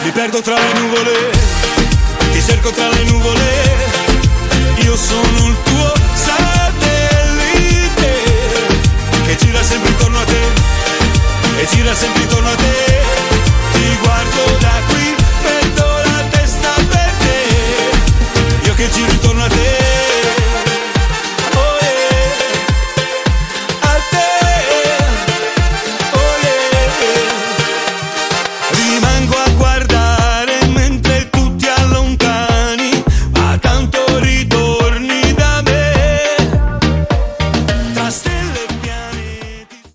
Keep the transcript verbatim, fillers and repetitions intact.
Mi perdo tra le nuvole, ti cerco tra le nuvole, io sono il tuo satellite che gira sempre intorno a te, e gira sempre intorno a te.